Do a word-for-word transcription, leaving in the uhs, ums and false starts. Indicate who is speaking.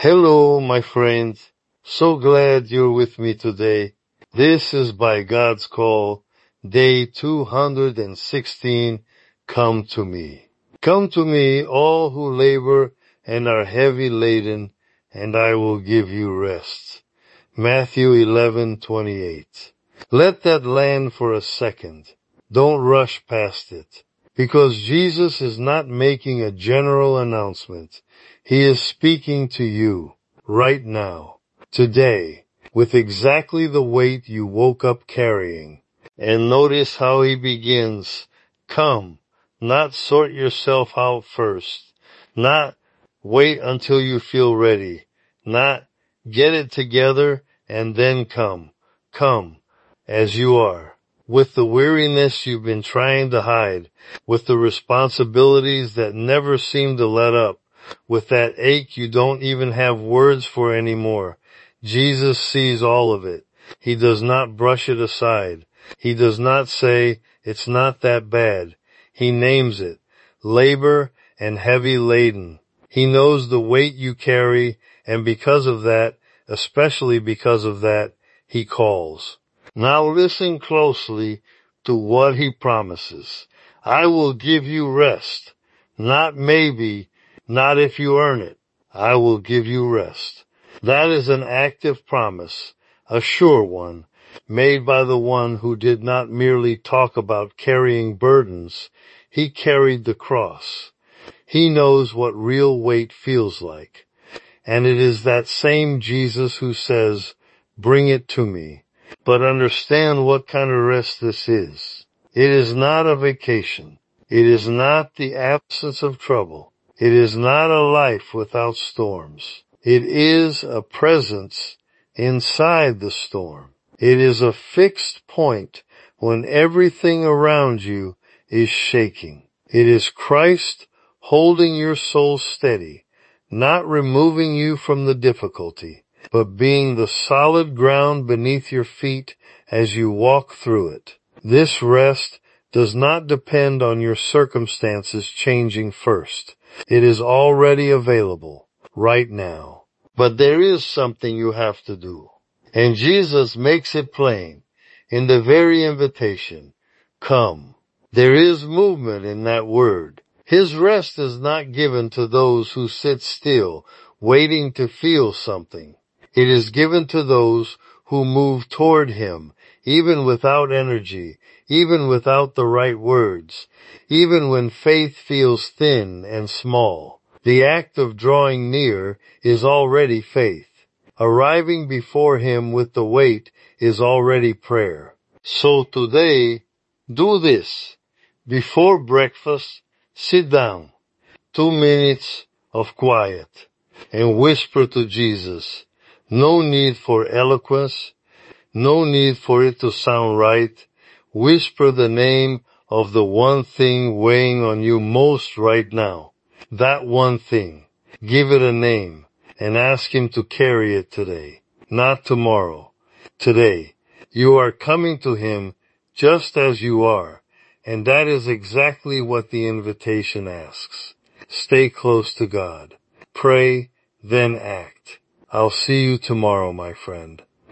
Speaker 1: Hello, my friends. So glad you're with me today. This is By God's Call, day two hundred sixteen, Come to Me. Come to me, all who labor and are heavy laden, and I will give you rest. Matthew eleven twenty-eight. Let that land for a second. Don't rush past it. Because Jesus is not making a general announcement. He is speaking to you right now, today, with exactly the weight you woke up carrying. And notice how he begins. Come, not sort yourself out first, not wait until you feel ready, not get it together and then come. Come as you are, with the weariness you've been trying to hide, with the responsibilities that never seem to let up, with that ache you don't even have words for anymore. Jesus sees all of it. He does not brush it aside. He does not say, it's not that bad. He names it, labor and heavy laden. He knows the weight you carry, and because of that, especially because of that, he calls. Now listen closely to what he promises. I will give you rest. Not maybe, not if you earn it. I will give you rest. That is an active promise, a sure one, made by the one who did not merely talk about carrying burdens. He carried the cross. He knows what real weight feels like. And it is that same Jesus who says, bring it to me. But understand what kind of rest this is. It is not a vacation. It is not the absence of trouble. It is not a life without storms. It is a presence inside the storm. It is a fixed point when everything around you is shaking. It is Christ holding your soul steady, not removing you from the difficulty, but being the solid ground beneath your feet as you walk through it. This rest does not depend on your circumstances changing first. It is already available right now. But there is something you have to do. And Jesus makes it plain in the very invitation. Come. There is movement in that word. His rest is not given to those who sit still, waiting to feel something. It is given to those who move toward him, even without energy, even without the right words, even when faith feels thin and small. The act of drawing near is already faith. Arriving before him with the weight is already prayer. So today, do this. Before breakfast, sit down. Two minutes of quiet and whisper to Jesus. No need for eloquence. No need for it to sound right. Whisper the name of the one thing weighing on you most right now. That one thing. Give it a name and ask him to carry it today, not tomorrow. Today, you are coming to him just as you are, and that is exactly what the invitation asks. Stay close to God. Pray, then act. I'll see you tomorrow, my friend.